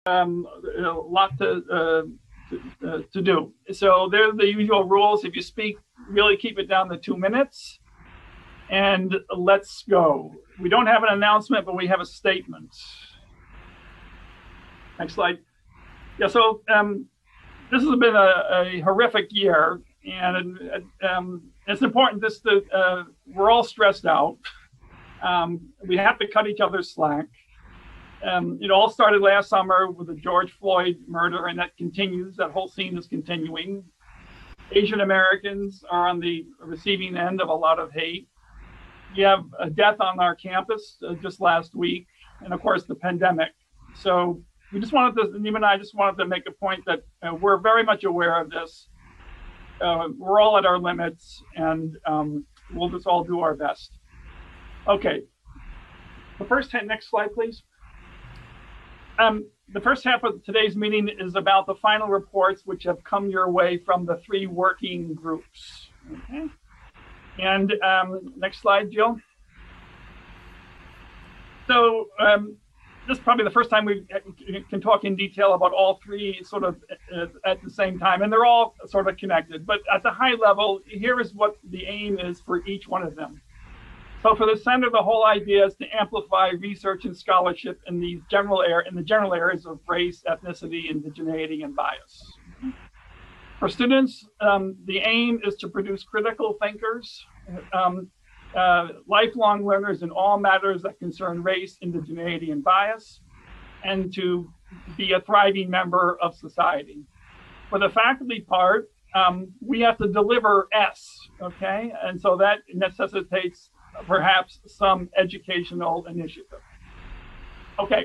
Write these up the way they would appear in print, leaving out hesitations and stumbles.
a lot to do. So they're the usual rules. If you speak, really keep it down to 2 minutes. And let's go. We don't have an announcement, but we have a statement. Next slide. Yeah, so this has been a horrific year, and it's important we're all stressed out. We have to cut each other's slack. It all started last summer with the George Floyd murder, and that continues. That whole scene is continuing. Asian Americans are on the receiving end of a lot of hate. We have a death on our campus just last week, and of course the pandemic. So we just wanted to, Nima and I just wanted to make a point that we're very much aware of this. We're all at our limits, and we'll just all do our best. Okay. Next slide, please. The first half of today's meeting is about the final reports which have come your way from the 3 working groups. Okay. And next slide, Jill. So this is probably the first time we can talk in detail about all 3 sort of at the same time, and they're all sort of connected. But at the high level, here is what the aim is for each one of them. So for the center, the whole idea is to amplify research and scholarship in the general areas of race, ethnicity, indigeneity, and bias. For students, the aim is to produce critical thinkers, lifelong learners in all matters that concern race, indigeneity, and bias, and to be a thriving member of society. For the faculty part, we have to deliver S, okay? And so that necessitates perhaps some educational initiative. Okay.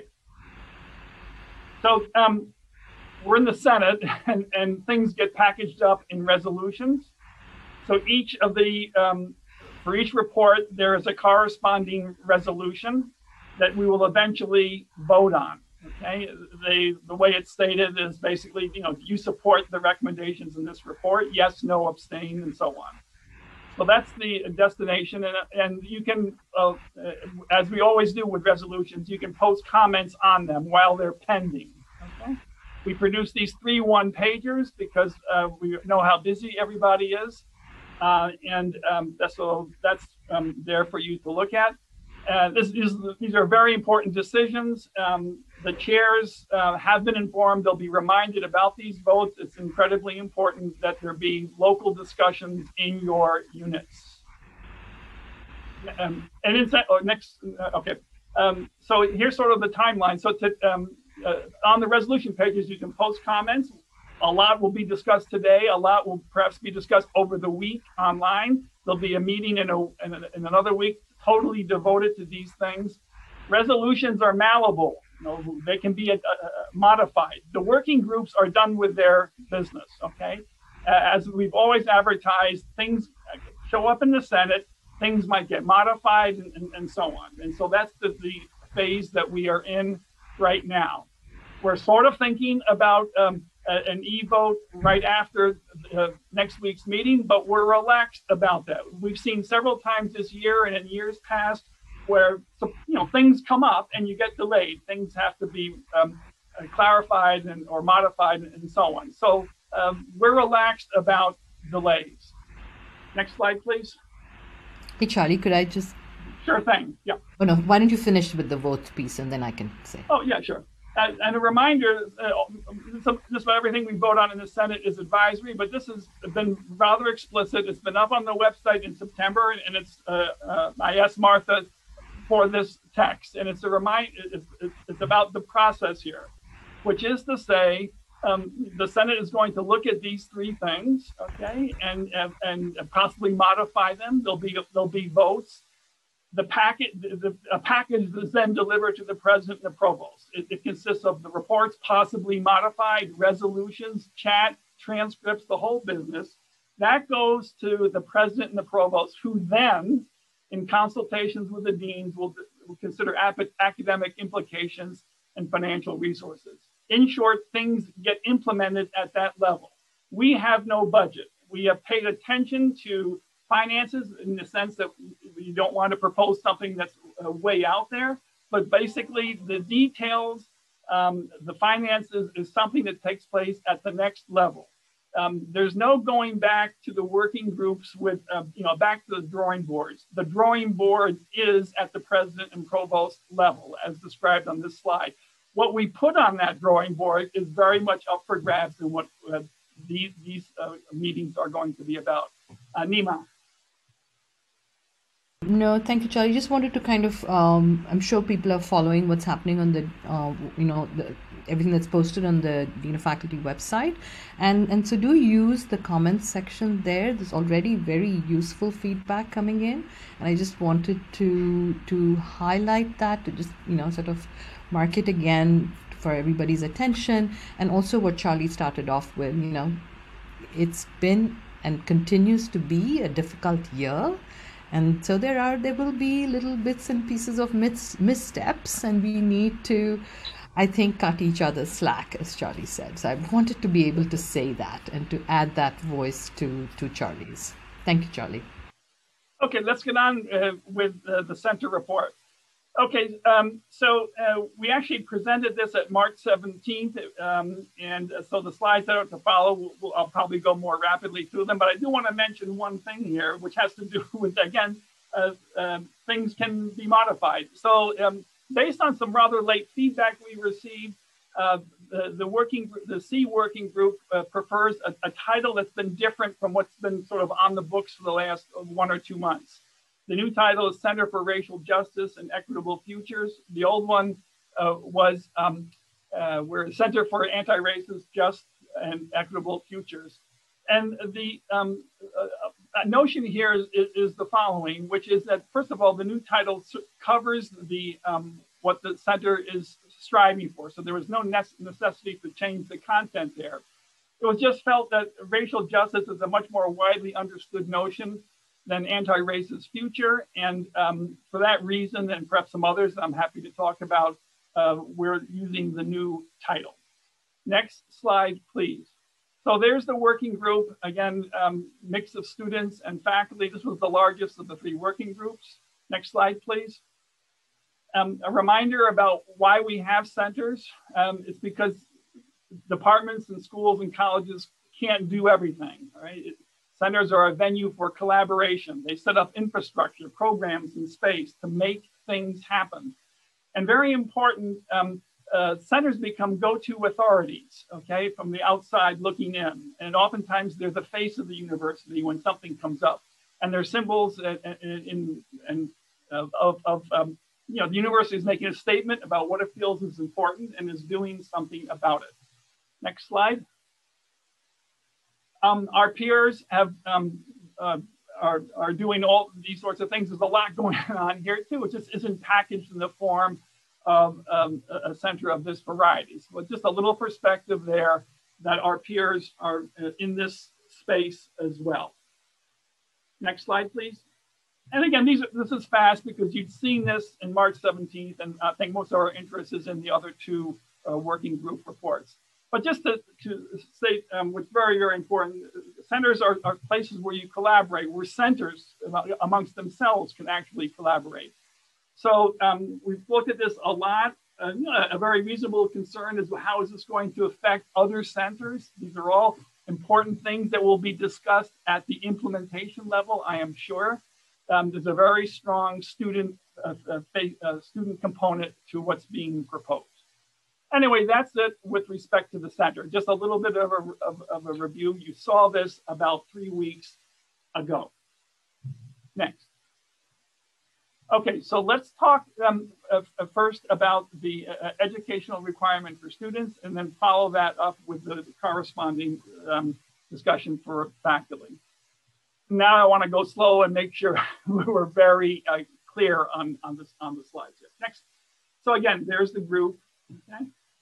So we're in the Senate, and things get packaged up in resolutions. So for each report, there is a corresponding resolution that we will eventually vote on. Okay, the way it's stated is basically, you support the recommendations in this report, yes, no, abstain, and so on. So that's the destination, and you can, as we always do with resolutions, you can post comments on them while they're pending. Okay? We produce these 3 1-pagers because we know how busy everybody is, and that's there for you to look at. These are very important decisions. The chairs have been informed. They'll be reminded about these votes. It's incredibly important that there be local discussions in your units. So here's sort of the timeline. So on the resolution pages, you can post comments. A lot will be discussed today. A lot will perhaps be discussed over the week online. There'll be a meeting in another week totally devoted to these things. Resolutions are malleable. They can be modified. The working groups are done with their business, okay? As we've always advertised, things show up in the Senate, things might get modified and so on. And so that's the phase that we are in right now. We're sort of thinking about an e-vote right after next week's meeting, but we're relaxed about that. We've seen several times this year and in years past where things come up and you get delayed. Things have to be clarified or modified and so on. So we're relaxed about delays. Next slide, please. Hey, Charlie, could I just... Sure thing, yeah. Oh, no, why don't you finish with the vote piece and then I can say. Oh, yeah, sure. And a reminder, just about everything we vote on in the Senate is advisory, but this has been rather explicit. It's been up on the website in September, and it's I asked Martha for this text, and it's it's about the process here, which is to say, the Senate is going to look at these 3 things, okay, and possibly modify them. There'll be votes. A package is then delivered to the president and the provost. It consists of the reports, possibly modified, resolutions, chat, transcripts, the whole business. That goes to the president and the provost, who then, in consultations with the deans, will consider academic implications and financial resources. In short, things get implemented at that level. We have no budget. We have paid attention to finances in the sense that you don't want to propose something that's way out there, but basically the details The finances is something that takes place at the next level. There's no going back to the working groups with, back to the drawing boards. The drawing board is at the president and provost level, as described on this slide. What we put on that drawing board is very much up for grabs in what these meetings are going to be about. Nima. No, thank you, Charlie. Just wanted to kind of, I'm sure people are following what's happening on the, everything that's posted on the Dean of Faculty website. And so do use the comments section there. There's already very useful feedback coming in. And I just wanted to highlight that, to just, sort of mark it again for everybody's attention. And also what Charlie started off with, it's been and continues to be a difficult year. And so there will be little bits and pieces of missteps, and we need to, I think, cut each other's slack, as Charlie said. So I wanted to be able to say that and to add that voice to Charlie's. Thank you, Charlie. Okay, let's get on with the center report. Okay, so we actually presented this at March 17th, and so the slides that are to follow, I'll probably go more rapidly through them, but I do want to mention one thing here, which has to do with, again, things can be modified. So based on some rather late feedback we received, the C working group prefers a title that's been different from what's been sort of on the books for the last 1 or 2 months. The new title is Center for Racial Justice and Equitable Futures. The old one was we're Center for Anti-Racist, Just, and Equitable Futures. And the notion here is the following, which is that, first of all, the new title covers the what the center is striving for. So there was no necessity to change the content there. It was just felt that racial justice is a much more widely understood notion than anti-racist future. And for that reason, and perhaps some others I'm happy to talk about, we're using the new title. Next slide, please. So there's the working group. Again, mix of students and faculty. This was the largest of the 3 working groups. Next slide, please. A reminder about why we have centers. It's because departments and schools and colleges can't do everything, right? Centers are a venue for collaboration. They set up infrastructure, programs, and space to make things happen. And very important, centers become go-to authorities, okay, from the outside looking in. And oftentimes they're the face of the university when something comes up. And they're symbols the university is making a statement about what it feels is important and is doing something about it. Next slide. Our peers have are doing all these sorts of things. There's a lot going on here too. It just isn't packaged in the form of a center of this variety. So just a little perspective there that our peers are in this space as well. Next slide, please. And again, this is fast because you've seen this in March 17th, and I think most of our interest is in the other 2 working group reports. But just to say what's very, very important, centers are places where you collaborate, where centers amongst themselves can actually collaborate. So we've looked at this a lot. A very reasonable concern is how is this going to affect other centers? These are all important things that will be discussed at the implementation level, I am sure. There's a very strong student component to what's being proposed. Anyway, that's it with respect to the center. Just a little bit of a review. You saw this about 3 weeks ago. Next. Okay, so let's talk first about the educational requirement for students, and then follow that up with the corresponding discussion for faculty. Now I want to go slow and make sure we're very clear on the slides here. Next. So again, there's the group. Okay.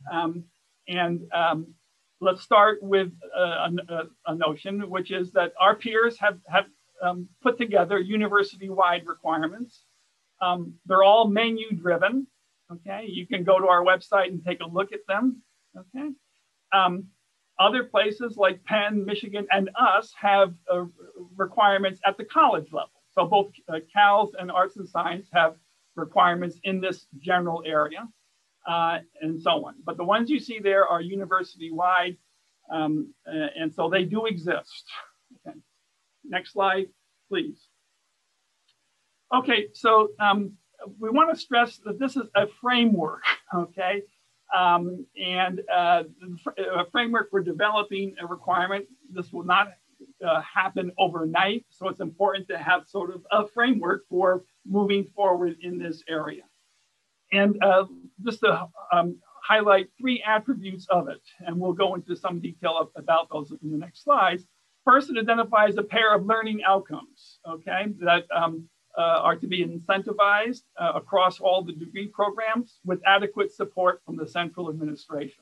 Let's start with a notion, which is that our peers have put together university-wide requirements. They're all menu-driven. Okay, you can go to our website and take a look at them. Okay. Other places like Penn, Michigan, and us have requirements at the college level. So both CALS and Arts and Science have requirements in this general area. and so on. But the ones you see there are university-wide, and so they do exist. Okay. Next slide, please. Okay, so we want to stress that this is a framework, okay? And a framework for developing a requirement. This will not happen overnight, so it's important to have sort of a framework for moving forward in this area. And just to highlight 3 attributes of it, and we'll go into some detail about those in the next slides. First, it identifies a pair of learning outcomes, okay, that are to be incentivized across all the degree programs with adequate support from the central administration.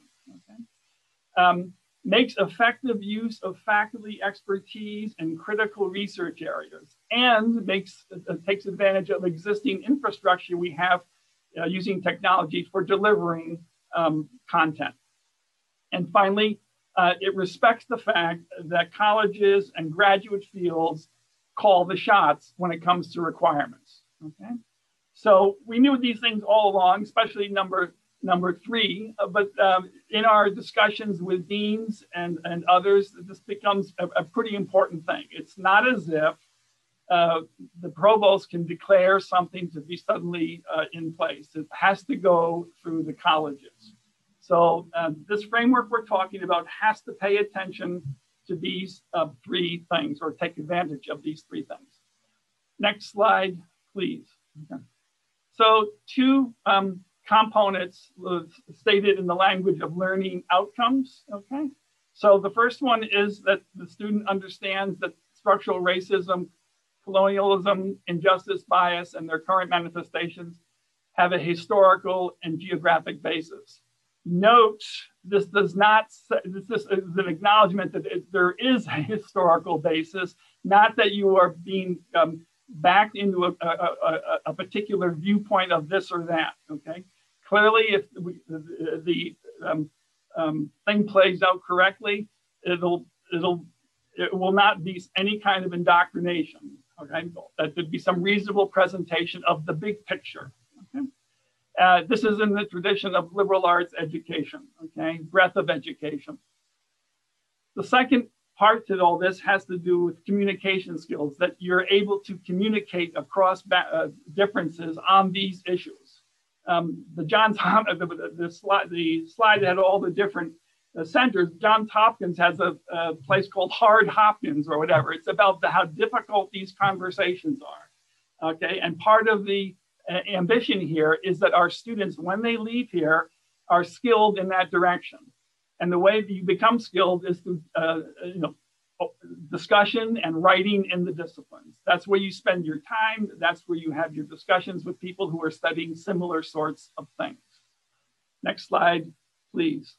Okay? Makes effective use of faculty expertise in critical research areas, and takes advantage of existing infrastructure we have using technology for delivering content. And finally, it respects the fact that colleges and graduate fields call the shots when it comes to requirements. Okay, so we knew these things all along, especially number 3. But in our discussions with deans and others, this becomes a pretty important thing. It's not as if the provost can declare something to be suddenly in place. It has to go through the colleges. So this framework we're talking about has to pay attention to these 3 things, or take advantage of these 3 things. Next slide, please. Okay. So 2 components stated in the language of learning outcomes, okay? So the first one is that the student understands that structural racism, colonialism, injustice, bias, and their current manifestations have a historical and geographic basis. Note, this does not, this is an acknowledgement that there is a historical basis, not that you are being backed into a particular viewpoint of this or that, okay? Clearly, if the thing plays out correctly, it will not be any kind of indoctrination, okay? That would be some reasonable presentation of the big picture, okay? This is in the tradition of liberal arts education, okay? Breadth of education. The second part to all this has to do with communication skills, that you're able to communicate across differences on these issues. The slide had all the different centers. Johns Hopkins has a place called Hard Hopkins or whatever. It's about how difficult these conversations are, okay? And part of the ambition here is that our students, when they leave here, are skilled in that direction. And the way that you become skilled is through discussion and writing in the disciplines. That's where you spend your time. That's where you have your discussions with people who are studying similar sorts of things. Next slide, please.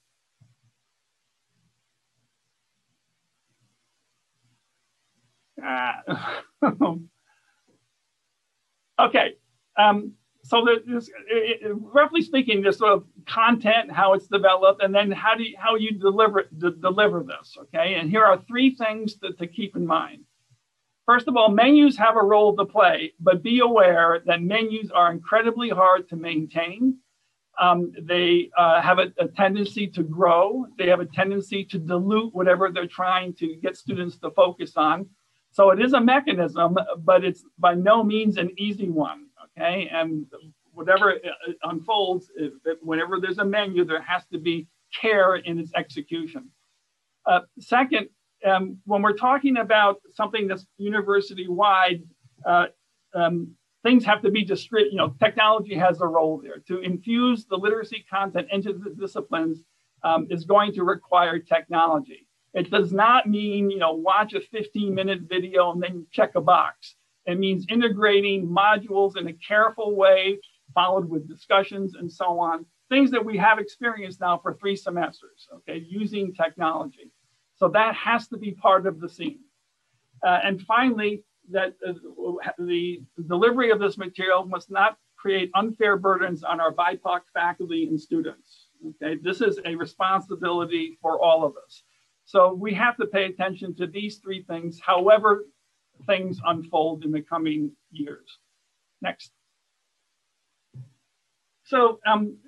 Okay. So roughly speaking, this sort of content, how it's developed, and then how you deliver this, okay? And here are 3 things to keep in mind. First of all, menus have a role to play, but be aware that menus are incredibly hard to maintain. They have a tendency to grow. They have a tendency to dilute whatever they're trying to get students to focus on. So it is a mechanism, but it's by no means an easy one. Okay, and whatever unfolds, whenever there's a menu, there has to be care in its execution. Second, when we're talking about something that's university-wide, things have to be distributed. Technology has a role there. To infuse the literacy content into the disciplines is going to require technology. It does not mean, watch a 15-minute video and then check a box. It means integrating modules in a careful way, followed with discussions and so on. Things that we have experienced now for 3 semesters, okay, using technology. So that has to be part of the scene. And finally, that the delivery of this material must not create unfair burdens on our BIPOC faculty and students. Okay, this is a responsibility for all of us. So we have to pay attention to these 3 things, however things unfold in the coming years. Next. So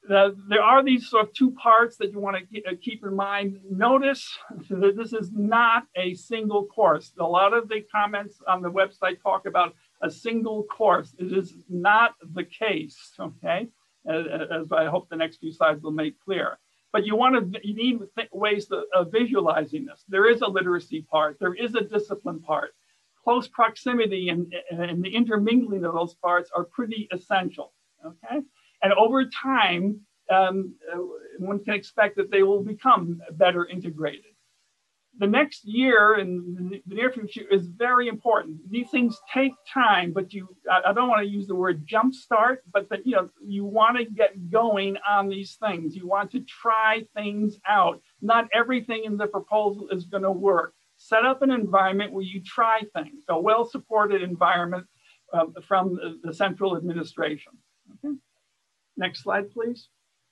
there are these sort of two parts that you want to keep in mind. Notice that this is not a single course. A lot of the comments on the website talk about a single course. It is not the case, okay? As I hope the next few slides will make clear. But you need ways of visualizing this. There is a literacy part. There is a discipline part. Close proximity and the intermingling of those parts are pretty essential, okay? And over time, one can expect that they will become better integrated. The next year and the near future is very important. These things take time, but I don't want to use the word jumpstart, but that you want to get going on these things. You want to try things out. Not everything in the proposal is going to work. Set up an environment where you try things, a well-supported environment from the central administration. Okay. Next slide, please.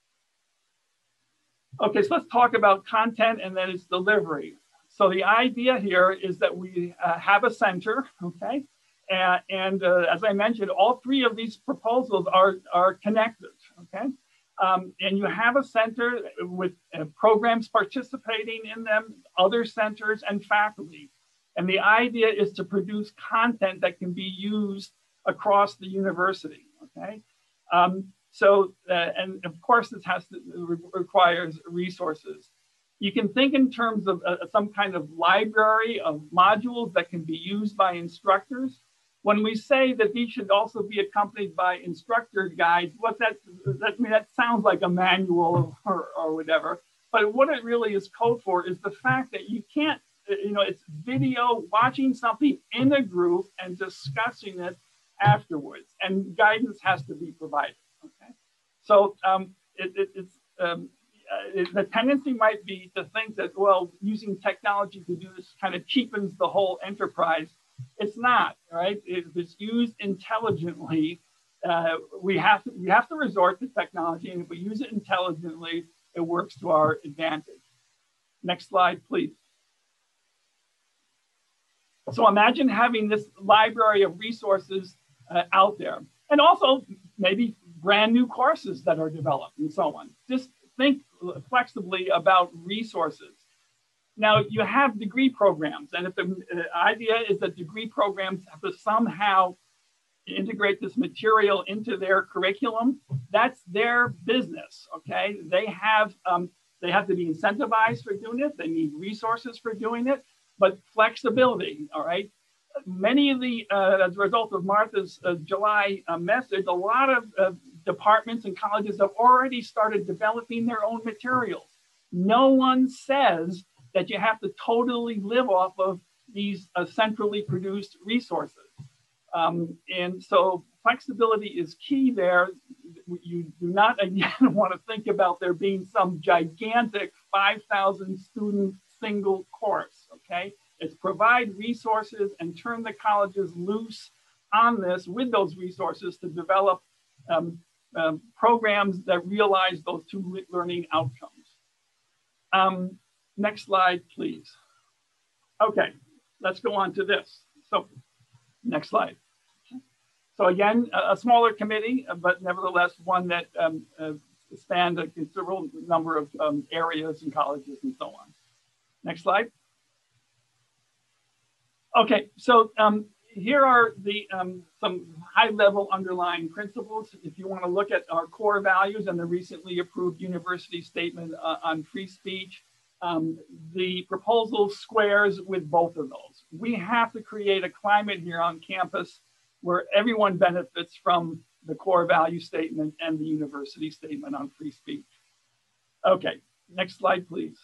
Okay, so let's talk about content and then its delivery. So the idea here is that we have a center, okay? And as I mentioned, all three of these proposals are connected, okay? And you have a center with programs participating in them, other centers and faculty. And the idea is to produce content that can be used across the university, okay? And of course, this requires resources. You can think in terms of some kind of library of modules that can be used by instructors. When we say that these should also be accompanied by instructor guides, that sounds like a manual or whatever, but what it really is code for is the fact that you can't, it's video, watching something in a group and discussing it afterwards, and guidance has to be provided, okay? So the tendency might be to think that, well, using technology to do this kind of cheapens the whole enterprise. It's not, right? If it's used intelligently, we have to resort to technology, and if we use it intelligently, it works to our advantage. Next slide, please. So imagine having this library of resources out there, and also maybe brand new courses that are developed and so on. Just think flexibly about resources. Now, you have degree programs, and if the idea is that degree programs have to somehow integrate this material into their curriculum, that's their business, okay? They have to be incentivized for doing it. They need resources for doing it, but flexibility, all right? Many of the, as a result of Martha's July message, a lot of departments and colleges have already started developing their own materials. No one says that you have to totally live off of these centrally produced resources. And so flexibility is key there. You do not, again, want to think about there being some gigantic 5,000 student single course, okay? It's provide resources and turn the colleges loose on this with those resources to develop programs that realize those two learning outcomes. Next slide, please. Okay, let's go on to this. So next slide. So again, a smaller committee, but nevertheless one that spanned a considerable number of areas and colleges and so on. Next slide. Okay, so here are the some high-level underlying principles. If you want to look at our core values and the recently approved university statement on free speech, the proposal squares with both of those. We have to create a climate here on campus where everyone benefits from the core value statement and the university statement on free speech. Okay, next slide, please.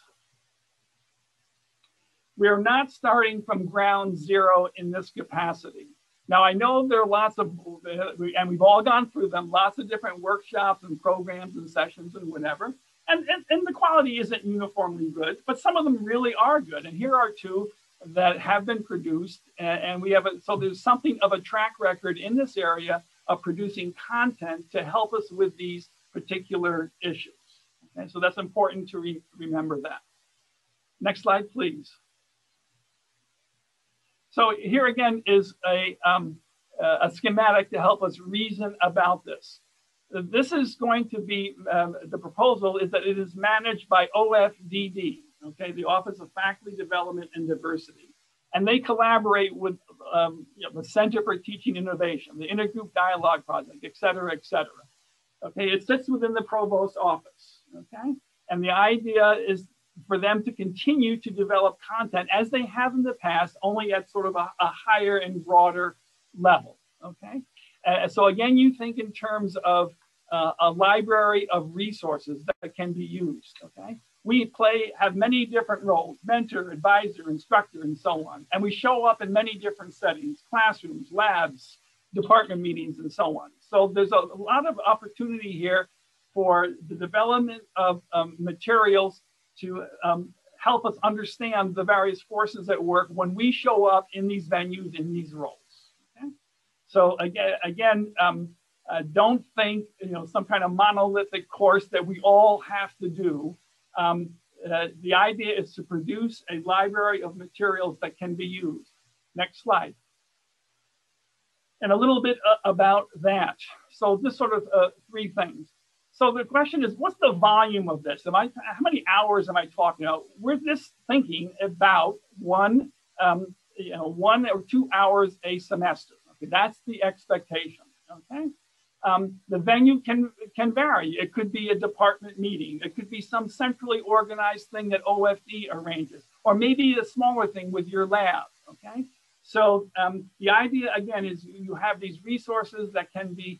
We're not starting from ground zero in this capacity. Now, I know there are lots of, and we've all gone through them, lots of different workshops and programs and sessions and whatever. And the quality isn't uniformly good, but some of them really are good. And here are two that have been produced. And we have, so there's something of a track record in this area of producing content to help us with these particular issues. Okay, so that's important to remember that. Next slide, please. So here again is a schematic to help us reason about this. this is going to be, the proposal is that it is managed by OFDD, okay, the Office of Faculty Development and Diversity. And they collaborate with the Center for Teaching Innovation, the Intergroup Dialogue Project, et cetera, et cetera. Okay, it sits within the Provost's office, okay? And the idea is for them to continue to develop content as they have in the past, only at sort of a higher and broader level, okay? So again, you think in terms of a library of resources that can be used, okay? We have many different roles: mentor, advisor, instructor, and so on. And we show up in many different settings: classrooms, labs, department meetings, and so on. So there's a lot of opportunity here for the development of materials to help us understand the various forces at work when we show up in these venues, in these roles. Okay? So again, don't think some kind of monolithic course that we all have to do. The idea is to produce a library of materials that can be used. Next slide. And a little bit about that. So just sort of three things. So the question is, what's the volume of this? How many hours am I talking about? We're just thinking about one or 2 hours a semester. Okay, that's the expectation. Okay. The venue can vary. It could be a department meeting. It could be some centrally organized thing that OFD arranges, or maybe a smaller thing with your lab, okay? So the idea, again, is you have these resources that can be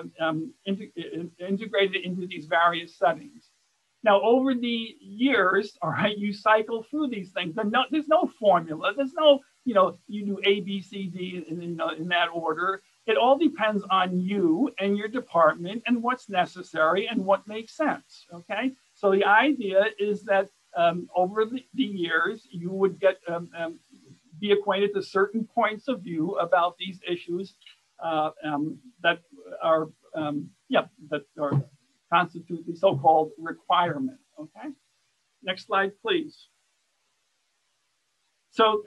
integrated into these various settings. Now, over the years, all right, you cycle through these things. There's no formula. There's no, you do A, B, C, D in that order. It all depends on you and your department and what's necessary and what makes sense, okay? So the idea is that over the years, you would get be acquainted to certain points of view about these issues that constitute the so-called requirement, okay? Next slide, please. So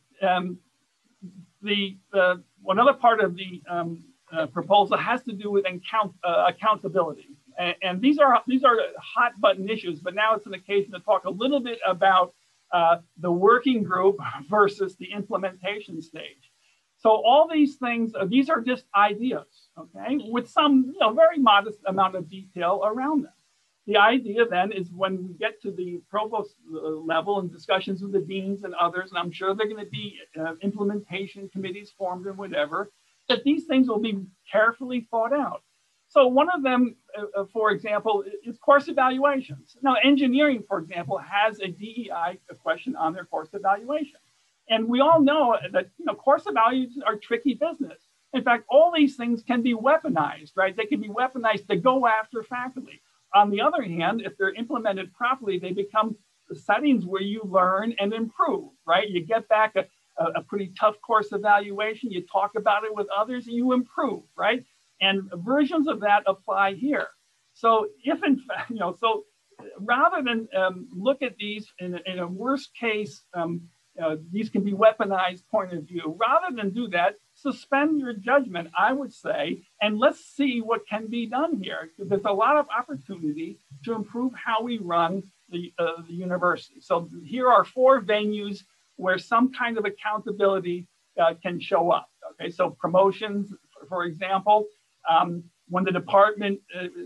another part of the proposal has to do with accountability, and these are hot button issues. But now it's an occasion to talk a little bit about the working group versus the implementation stage. So all these things, these are just ideas, okay, with some very modest amount of detail around them. The idea then is when we get to the provost level and discussions with the deans and others, and I'm sure they're going to be implementation committees formed and whatever, that these things will be carefully thought out. So one of them, for example, is course evaluations. Now, engineering, for example, has a DEI question on their course evaluation. And we all know that course evaluations are tricky business. In fact, all these things can be weaponized, right? They can be weaponized to go after faculty. On the other hand, if they're implemented properly, they become settings where you learn and improve, right? You get back a pretty tough course evaluation, you talk about it with others, and you improve, right? And versions of that apply here. So if in fact, so rather than look at these in a worst case, these can be weaponized point of view, rather than do that, suspend your judgment, I would say, and let's see what can be done here. There's a lot of opportunity to improve how we run the university. So here are 4 venues where some kind of accountability can show up. Okay, so promotions, for example, when the department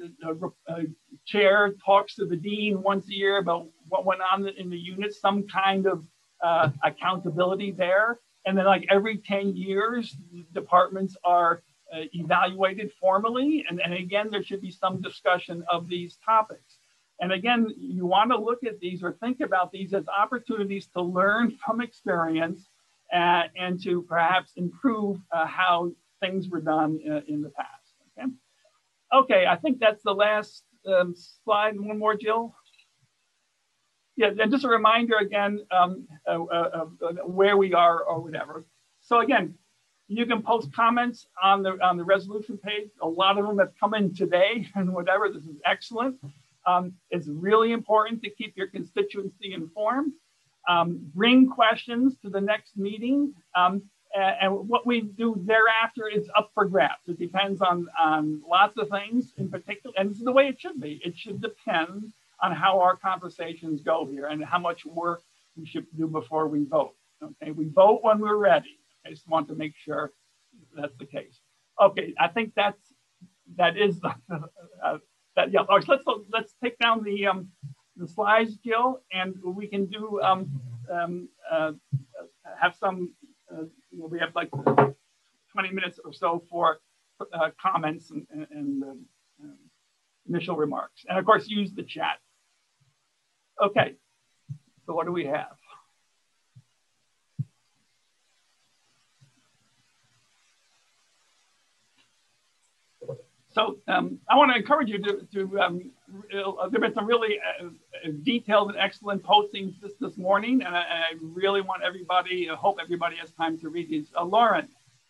chair talks to the dean once a year about what went on in the unit, some kind of accountability there. And then like every 10 years, departments are evaluated formally. And again, there should be some discussion of these topics. And again, you want to look at these or think about these as opportunities to learn from experience and to perhaps improve how things were done in the past. Okay, I think that's the last slide. One more, Jill. Yeah, and just a reminder again where we are or whatever. So again, you can post comments on the resolution page. A lot of them have come in today and whatever. This is excellent. It's really important to keep your constituency informed. Bring questions to the next meeting. And what we do thereafter is up for grabs. It depends on lots of things in particular, and it's the way it should be. It should depend on how our conversations go here and how much work we should do before we vote. Okay, we vote when we're ready. I just want to make sure that's the case. Okay, I think that is that. Yeah. All right, let's take down the slides, Jill, and we can do have some. We have like 20 minutes or so for comments and initial remarks, and of course use the chat. Okay, so what do we have? So I want to encourage you to there have been some really detailed and excellent postings this morning, and I really want everybody, I hope everybody has time to read these. Laurent.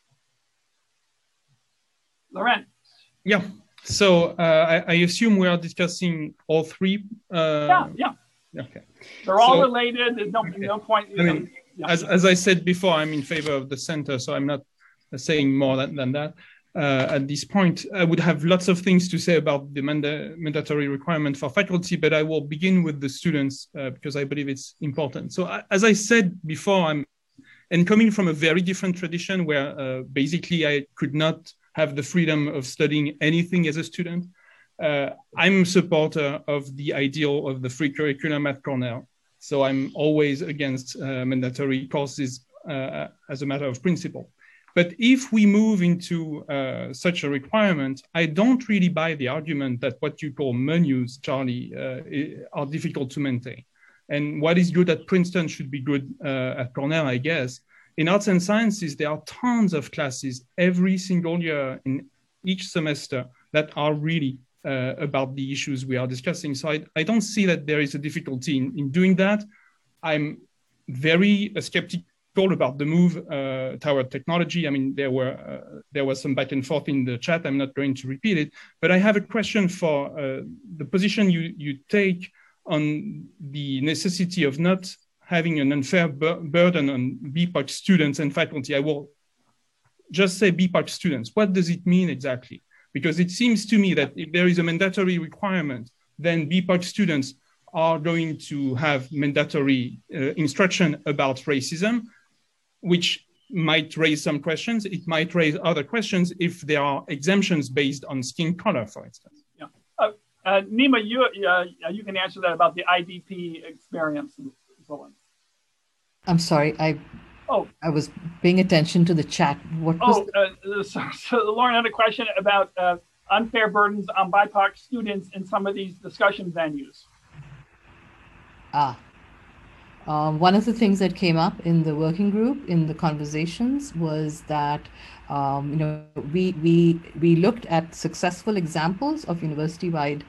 Yeah, so I assume we are discussing all three? Yeah. Okay. They're all related, there's no point. I mean, as I said before, I'm in favor of the center, so I'm not saying more than that. At this point, I would have lots of things to say about the mandatory requirement for faculty, but I will begin with the students because I believe it's important. So as I said before, and coming from a very different tradition where basically I could not have the freedom of studying anything as a student, I'm a supporter of the ideal of the free curriculum at Cornell. So I'm always against mandatory courses as a matter of principle. But if we move into such a requirement, I don't really buy the argument that what you call menus, Charlie, are difficult to maintain. And what is good at Princeton should be good at Cornell, I guess. In arts and sciences, there are tons of classes every single year in each semester that are really about the issues we are discussing. So I don't see that there is a difficulty in doing that. I'm very skeptical about the move toward technology. I mean, there was some back and forth in the chat. I'm not going to repeat it, but I have a question for the position you take on the necessity of not having an unfair burden on BPAC students and faculty. I will just say BPAC students. What does it mean exactly? Because it seems to me that if there is a mandatory requirement, then BPAC students are going to have mandatory instruction about racism, which might raise some questions. It might raise other questions if there are exemptions based on skin color, for instance. Yeah. Nima, you can answer that about the IDP experience and so on. I'm sorry, I was paying attention to the chat. What was so Lauren had a question about unfair burdens on BIPOC students in some of these discussion venues. One of the things that came up in the working group in the conversations was that we looked at successful examples of university-wide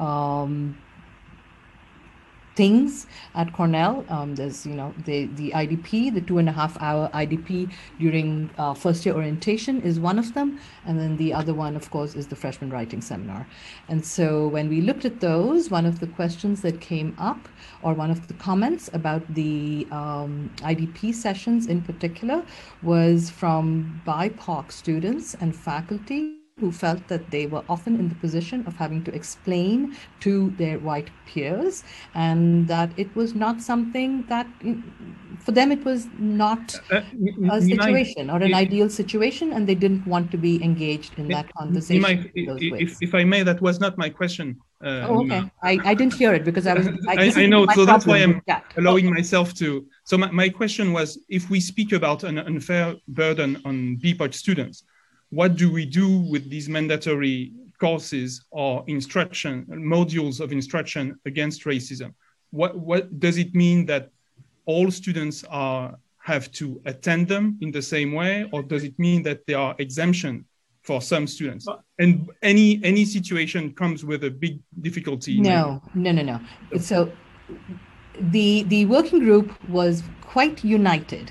things at Cornell. There's the IDP, the 2.5-hour IDP during first year orientation is one of them, and then the other one, of course, is the freshman writing seminar. And so when we looked at those, one of the questions that came up, or one of the comments about the IDP sessions in particular, was from BIPOC students and faculty who felt that they were often in the position of having to explain to their white peers, and that it was not something that, for them, it was not a situation or an ideal situation, and they didn't want to be engaged in that conversation. If I may, that was not my question. Okay. I didn't hear it because I know, so that's why I'm allowing myself to. So my question was, if we speak about an unfair burden on BIPOC students, what do we do with these mandatory courses or instruction, modules of instruction against racism? What does it mean that all students have to attend them in the same way, or does it mean that there are exemptions for some students? And any situation comes with a big difficulty. No. So the working group was quite united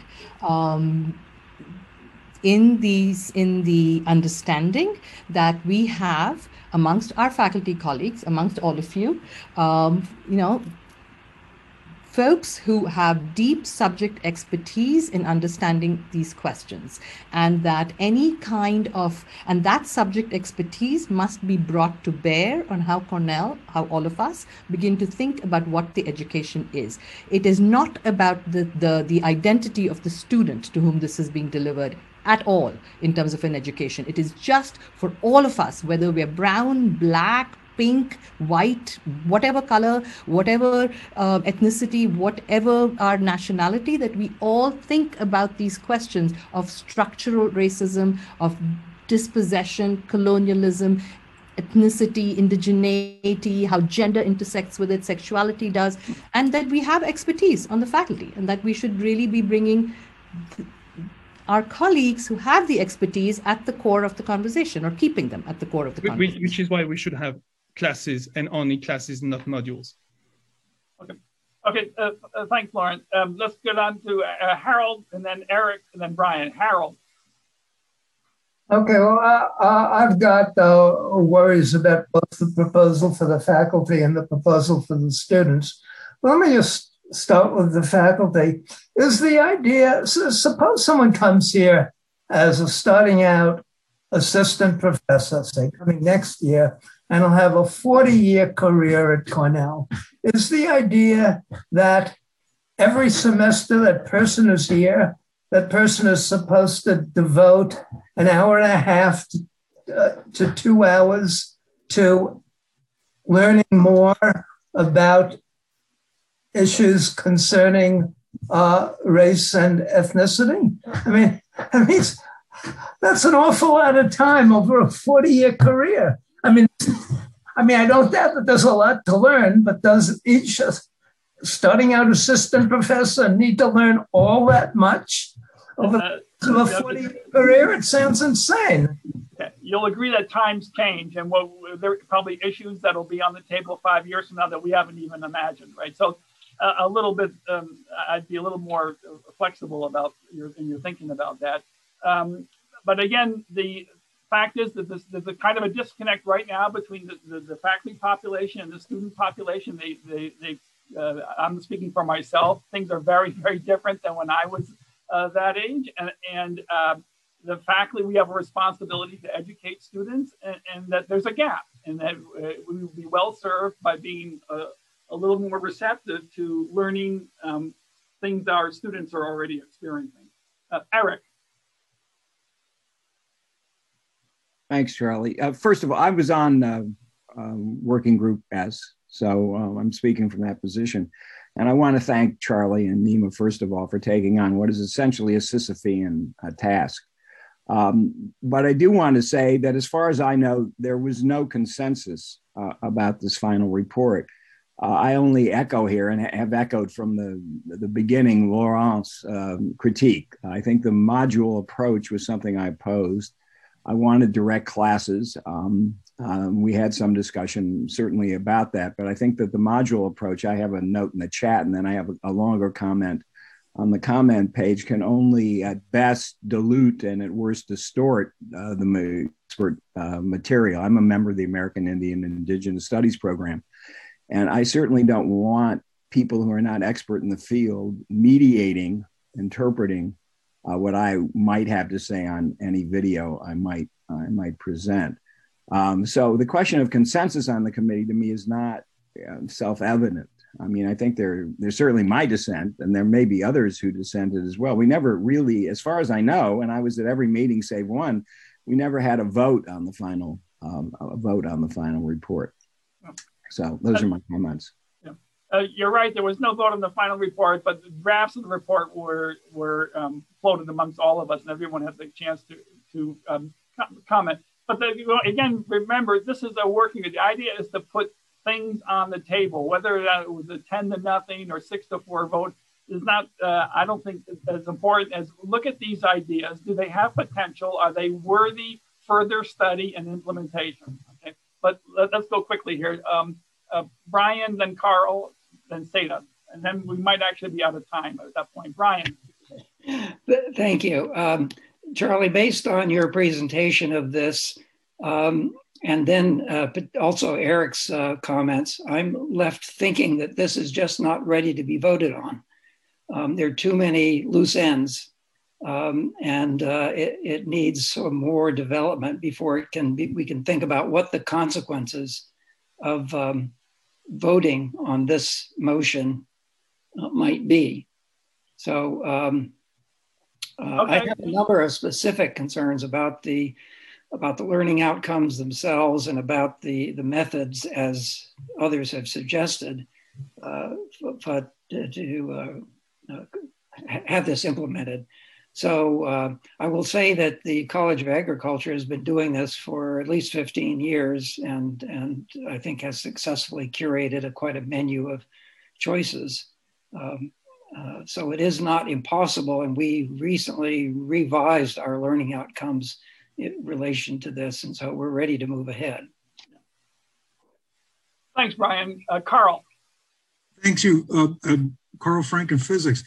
in the understanding that we have amongst our faculty colleagues, amongst all of you, folks who have deep subject expertise in understanding these questions, and that that subject expertise must be brought to bear on how Cornell, how all of us begin to think about what the education is. It is not about the identity of the student to whom this is being delivered at all in terms of an education. It is just for all of us, whether we're brown, black, pink, white, whatever color, whatever ethnicity, whatever our nationality, that we all think about these questions of structural racism, of dispossession, colonialism, ethnicity, indigeneity, how gender intersects with it, sexuality does, and that we have expertise on the faculty, and that we should really be bringing our colleagues who have the expertise at the core of the conversation, or keeping them at the core of the conversation. Which is why we should have classes, and only classes, not modules. Okay. Thanks, Lauren. Let's get on to Harold, and then Eric, and then Brian. Harold. Okay, well, I've got worries about both the proposal for the faculty and the proposal for the students. Let me just start with the faculty. Is the idea, suppose someone comes here as a starting out assistant professor, say coming next year, and will have a 40-year career at Cornell. Is the idea that every semester that person is here, that person is supposed to devote an hour and a half to 2 hours to learning more about issues concerning race and ethnicity? I mean, that's an awful lot of time over a 40-year career. I mean, I don't doubt that there's a lot to learn, but does each starting out assistant professor need to learn all that much over a 40-year career? It sounds insane. You'll agree that times change, and there are probably issues that'll be on the table 5 years from now that we haven't even imagined, right? So a little bit, I'd be a little more flexible about your thinking about that. But again, the fact is that there's a kind of a disconnect right now between the faculty population and the student population. I'm speaking for myself. Things are very, very different than when I was that age, and the faculty, we have a responsibility to educate students, and that there's a gap, and that we will be well served by being a little more receptive to learning things that our students are already experiencing. Eric. Thanks, Charlie. First of all, I was on Working Group S, so I'm speaking from that position. And I want to thank Charlie and Nima, first of all, for taking on what is essentially a Sisyphean task. But I do want to say that as far as I know, there was no consensus about this final report. I only echo here, and have echoed from the beginning, Laurent's critique. I think the module approach was something I opposed. I wanted direct classes. We had some discussion certainly about that, but I think that the module approach, I have a note in the chat, and then I have a longer comment on the comment page, can only at best dilute and at worst distort the material. I'm a member of the American Indian and Indigenous Studies program, and I certainly don't want people who are not expert in the field mediating, interpreting what I might have to say on any video I might present. So the question of consensus on the committee to me is not self-evident. I mean, I think there's certainly my dissent, and there may be others who dissented as well. We never really, as far as I know, and I was at every meeting save one, we never had a vote on the final report. So those are my comments. You're right. There was no vote on the final report, but the drafts of the report were floated amongst all of us, and everyone had the chance to comment. But again, remember, this is a working. The idea is to put things on the table, whether that was a 10-0 or 6-4 vote is not. I don't think as important as look at these ideas. Do they have potential? Are they worthy further study and implementation? Okay, but let's go quickly here. Brian, then Carl, then Seda, and then we might actually be out of time at that point. Brian. Thank you. Charlie, based on your presentation of this, And then but also Eric's comments, I'm left thinking that this is just not ready to be voted on. There are too many loose ends, and it needs some more development before it can be, we can think about what the consequences of voting on this motion might be. So okay. I have a number of specific concerns about the learning outcomes themselves and about the methods, as others have suggested, but to have this implemented. So I will say that the College of Agriculture has been doing this for at least 15 years and I think has successfully curated quite a menu of choices. So it is not impossible, and we recently revised our learning outcomes in relation to this, and so we're ready to move ahead. Thanks, Brian. Carl. Thank you, Carl Franken Physics.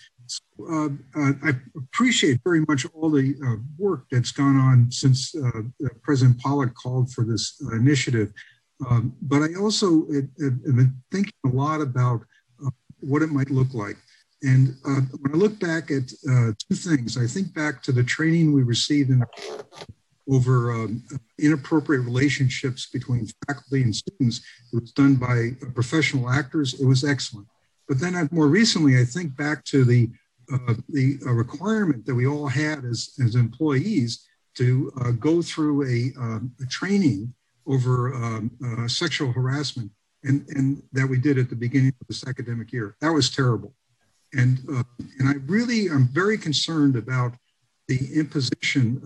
I appreciate very much all the work that's gone on since President Pollock called for this initiative. But I also have been thinking a lot about what it might look like. And when I look back at two things, I think back to the training we received over inappropriate relationships between faculty and students. It was done by professional actors. It was excellent. But then more recently, I think back to the requirement that we all had as employees to go through a training over sexual harassment, and that we did at the beginning of this academic year. That was terrible. And I really am very concerned about the imposition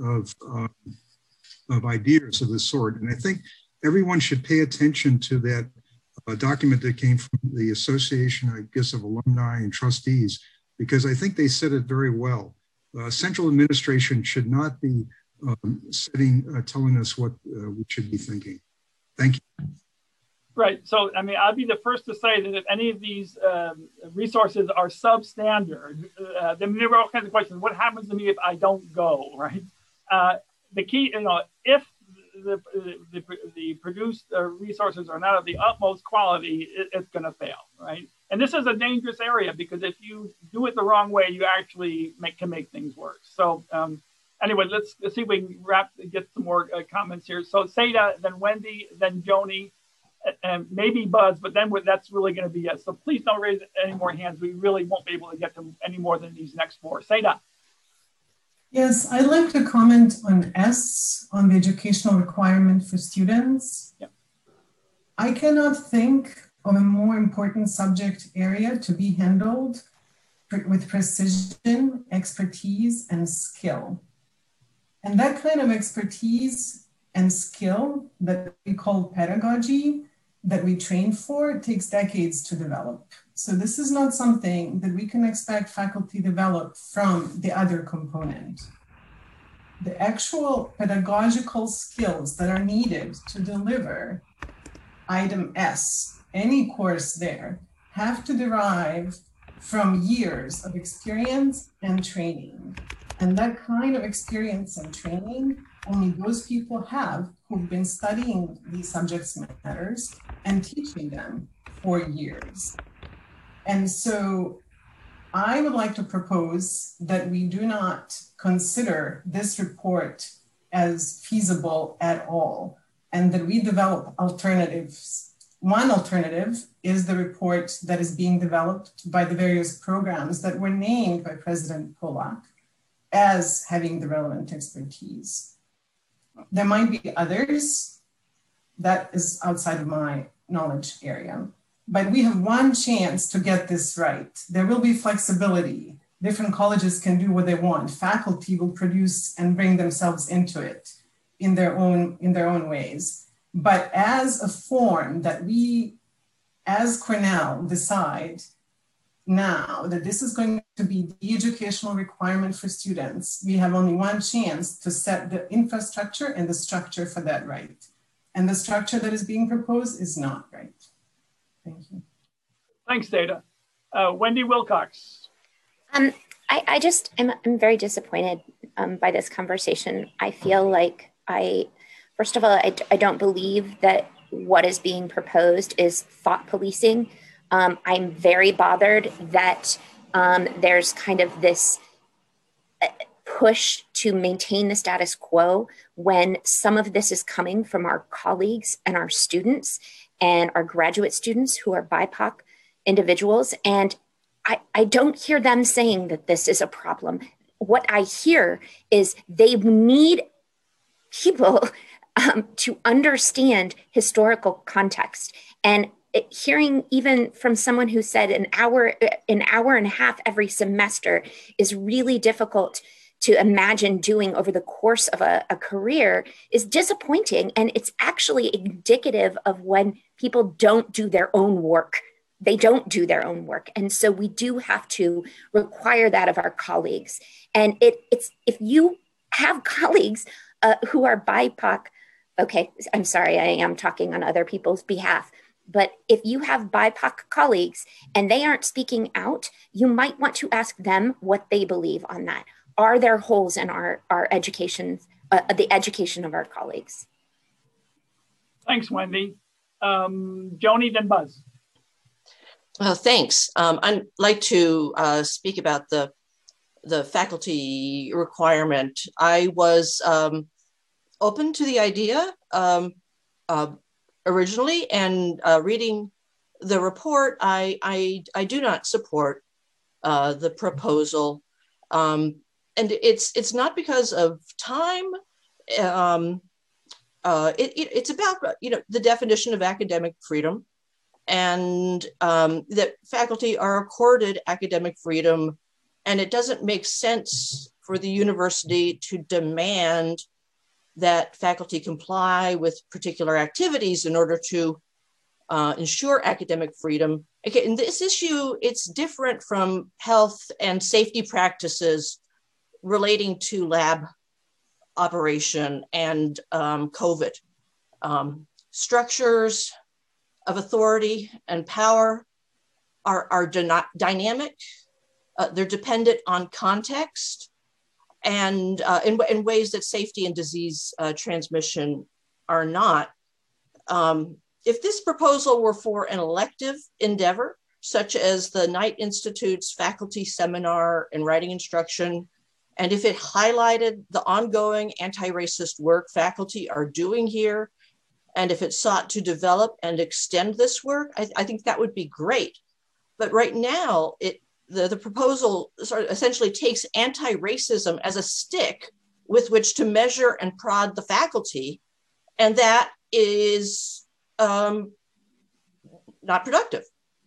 of ideas of this sort. And I think everyone should pay attention to that document that came from the Association, I guess, of Alumni and Trustees, because I think they said it very well. Central administration should not be telling us what we should be thinking. Thank you. Right. So, I mean, I'll be the first to say that if any of these resources are substandard, then there are all kinds of questions. What happens to me if I don't go, right? The key, if the produced resources are not of the utmost quality, it's going to fail, right? And this is a dangerous area because if you do it the wrong way, you actually can make things worse. So anyway, let's see if we can get some more comments here. So Seda, then Wendy, then Joni, and maybe Buzz, but then that's really going to be it. So please don't raise any more hands. We really won't be able to get to any more than these next four. Seda. Yes, I'd like to comment on S, on the educational requirement for students. Yeah. I cannot think of a more important subject area to be handled with precision, expertise, and skill. And that kind of expertise and skill that we call pedagogy, that we train for, it takes decades to develop. So this is not something that we can expect faculty develop from the other component. The actual pedagogical skills that are needed to deliver item S, any course there, have to derive from years of experience and training. And that kind of experience and training only those people have who've been studying these subject matters and teaching them for years. And so I would like to propose that we do not consider this report as feasible at all, and that we develop alternatives. One alternative is the report that is being developed by the various programs that were named by President Pollock as having the relevant expertise. There might be others that is outside of my knowledge area, but we have one chance to get this right. There will be flexibility. Different colleges can do what they want. Faculty will produce and bring themselves into it in their own ways. But as a form that we, as Cornell, decide now that this is going to be the educational requirement for students, we have only one chance to set the infrastructure and the structure for that right. And the structure that is being proposed is not right. Thank you. Thanks, Data. Wendy Wilcox. I'm very disappointed by this conversation. I feel like First of all, I don't believe that what is being proposed is thought policing. I'm very bothered that there's kind of this push to maintain the status quo when some of this is coming from our colleagues and our students and our graduate students who are BIPOC individuals. And I don't hear them saying that this is a problem. What I hear is they need people to understand historical context. And hearing even from someone who said an hour and a half every semester is really difficult to imagine doing over the course of a career is disappointing. And it's actually indicative of when people don't do their own work. They don't do their own work. And so we do have to require that of our colleagues. And it's if you have colleagues who are BIPOC, okay, I'm sorry, I am talking on other people's behalf. But if you have BIPOC colleagues and they aren't speaking out, you might want to ask them what they believe on that. Are there holes in our education, the education of our colleagues? Thanks, Wendy. Joni, then Buzz. Thanks. I'd like to speak about the faculty requirement. I was open to the idea originally, and reading the report, I do not support the proposal. And it's not because of time. It's about the definition of academic freedom, and that faculty are accorded academic freedom, and it doesn't make sense for the university to demand that faculty comply with particular activities in order to ensure academic freedom. Okay, in this issue, it's different from health and safety practices relating to lab operation and COVID. Structures of authority and power are dynamic. They're dependent on context and in ways that safety and disease transmission are not. If this proposal were for an elective endeavor, such as the Knight Institute's faculty seminar in writing instruction, and if it highlighted the ongoing anti-racist work faculty are doing here, and if it sought to develop and extend this work, I think that would be great. But right now, the proposal sort of essentially takes anti-racism as a stick with which to measure and prod the faculty, and that is not productive.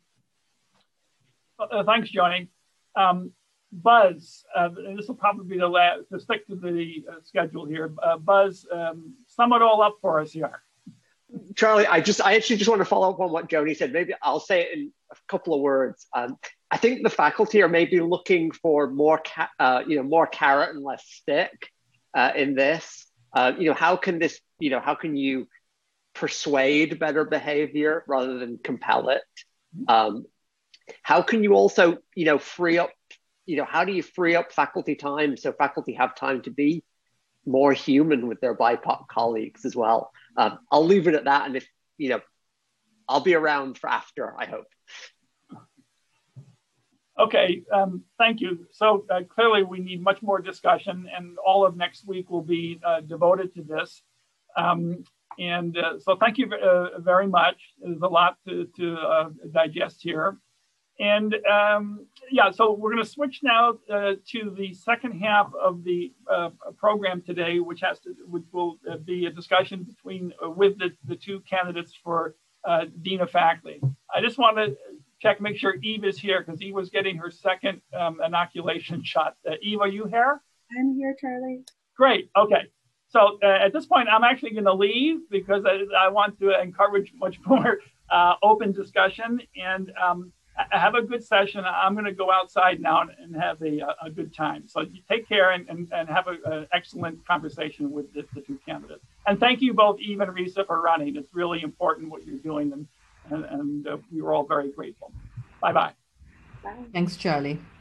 Thanks, Joni. Buzz, this will probably be the last, to stick to the schedule here. Buzz, sum it all up for us here. Charlie, I actually just want to follow up on what Joni said. Maybe I'll say it in a couple of words. I think the faculty are maybe looking for more carrot and less stick in this. How can you persuade better behavior rather than compel it? How can you also, free up, how do you free up faculty time so faculty have time to be more human with their BIPOC colleagues as well? I'll leave it at that. And if, I'll be around for after, I hope. Okay, thank you. So clearly we need much more discussion, and all of next week will be devoted to this. So thank you very much. There's a lot to digest here. And so we're going to switch now to the second half of the program today, which will be a discussion with the two candidates for Dean of Faculty. I just want to make sure Eve is here, because Eve was getting her second inoculation shot. Eve, are you here? I'm here, Charlie. Great. Okay. So at this point, I'm actually going to leave because I want to encourage much more open discussion and have a good session. I'm going to go outside now and have a good time. So you take care and have an excellent conversation with the two candidates. And thank you both, Eve and Risa, for running. It's really important what you're doing, and we were all very grateful. Bye-bye. Bye. Thanks, Charlie.